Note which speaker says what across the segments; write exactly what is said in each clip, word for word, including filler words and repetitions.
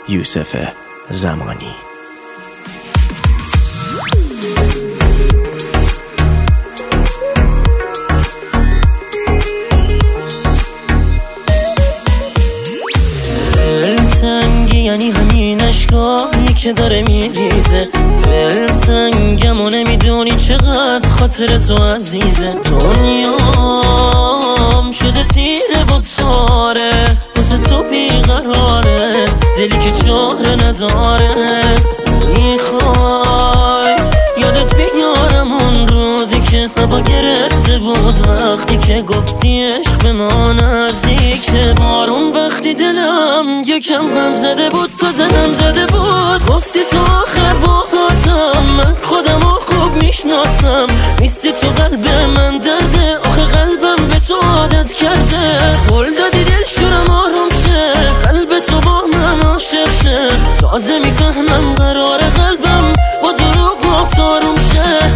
Speaker 1: یوسف زمانی.
Speaker 2: دلتنگی یعنی همین اشکایی که داره میریزه، دلتنگم و نمیدونی چقدر خاطر تو عزیزه. دنیام شده تیره و تاره، واسه تو بیقراره، دلی که چاره نداره. میخوای یادت بیارم اون روزی که هوا گرفته بود، وقتی که گفتی عشق به ما نزدیکه. بارون وقتی دلم یکم غم زده بود، تا زنم زده بود، گفتی تو آخر باهاتم، من خودم رو خوب میشناسم، نیستی تو قلب من درده، آخه قلبم به تو عادت کرده. قول دادی دل شورم آروم شه، قلب تو با من عاشق شه، تازه میفهمم قراره قلبم با دروغات آروم شه.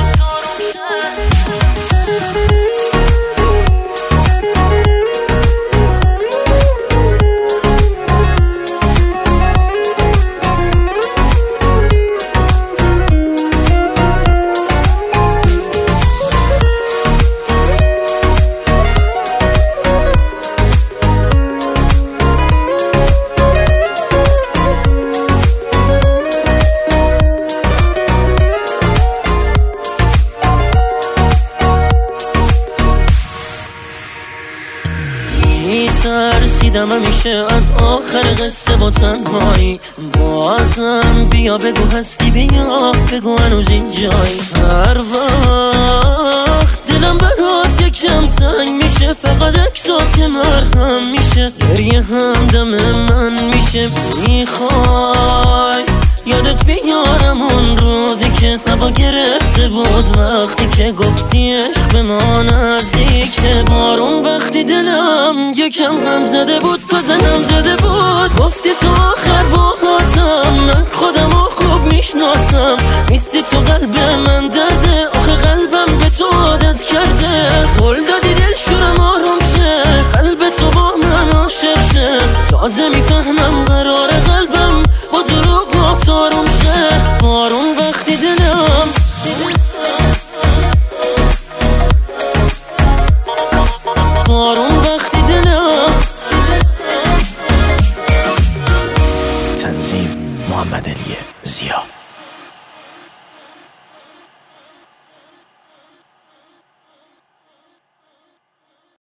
Speaker 2: ترسیدم همیشه از آخر قصه و تنهایی، بازم بیا بگو هستی، بیا بگو هنوز اینجایی. هر وقت دلم برات یکم تنگ میشه، فقط اکسات مرهم میشه، گریه هم دم من میشه. میخوای یادت بیارم اون روزی که هوا گرفته بود، وقتی که گفتی عشق به ما نزدیکه. بارون وقتی دلم یکم غم زده بود، تا زنم زده بود، گفتی تو آخر باهاتم، من خودم رو خوب میشناسم، نیستی تو قلب من درده، آخه قلبم به تو عادت کرده. قول دادی دل شورم آروم شه، قلب تو با من عاشق شه، تازه میفهمم قراره قلب